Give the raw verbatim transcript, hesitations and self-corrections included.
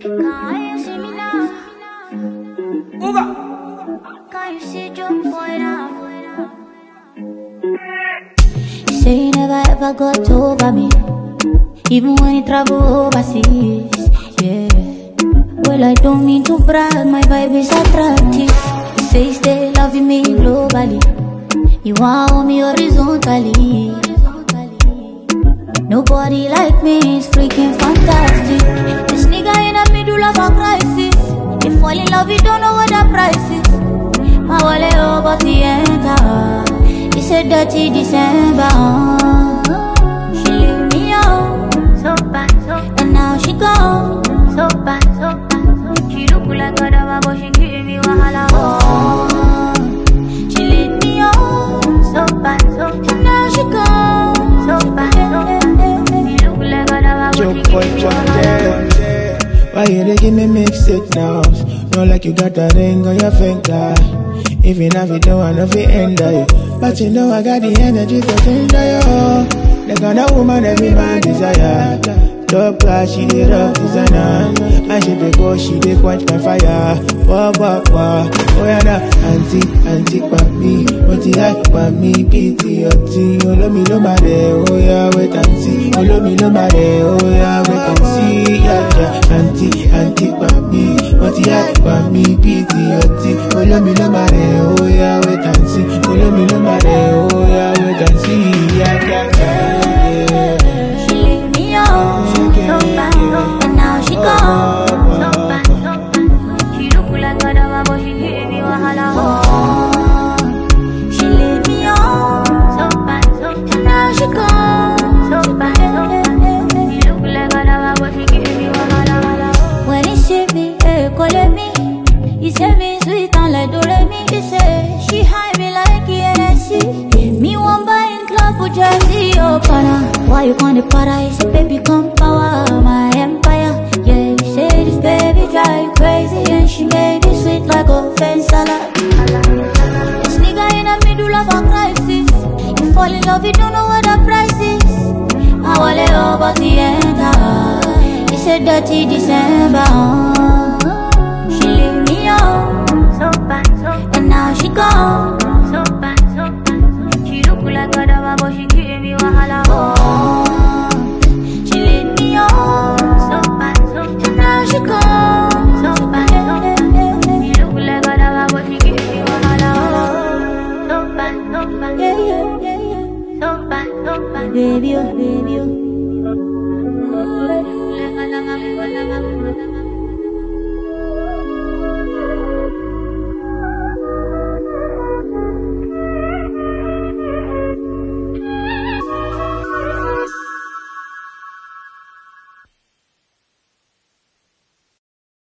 Can you see me now? Can you see your boy now? You say you never ever got over me, even when you travel overseas, yeah. Well, I don't mean to brag, my vibe is attractive. You say you stay loving me globally, you want hold me horizontally. Nobody like me is freaking fantastic. This nigga in the middle of a crisis. You fall in love, you don't know what the price is. My wallet over the enter. It's a dirty December. She leave me out, so bad, so bad. And now she gone, so bad, so bad. She look like a dava, but she give me wahala. Oh, she leave me out, so bad, so bad. And now she gone, so bad, so bad. Your boy John there. Why you dey give me mixed signals? Not like you got a ring on your finger. Even if you don't wanna fit enter you, but you know I got the energy to tender you. The kind of woman every man desire. Top class, she dey rock designer. And she dey go, she dey quench my fire. Wah, wah, wah. Oh yeah, nah. Auntie, auntie, papi. Oti like papi, pity, oti. Olo mi lo mare, oh yeah, wait and see. Olo mi lo mare, oh yeah, wait and see. Yeah, yeah. Auntie, auntie, papi. Oti like papi, pity, oti. Olo mi lo mare, oh yeah, wait and see. Olo mi lo mare, oh yeah, wait and see. Yeah, yeah, yeah. She leave me out. So bad, and now she gone. So bad, so bad. She look like a dava, but she give me wahala. Oh, she leave me on. So bad, so bad. And now she gone. So bad, so bad. She look like a dava, but she give me wahala. When he see me, eh, call me. He say me sweet and like Doremi. He say she high me like E N S C. Me one buying club for Jersey, oh pana. Why you gonna paradise? Baby, come power my empire. Yeah, you say this baby drive you crazy, and she made it sweet like a fence salad. This nigga in the middle of a crisis. You fall in love, you don't know what the price is. I wallet over the enter. It's a dirty December.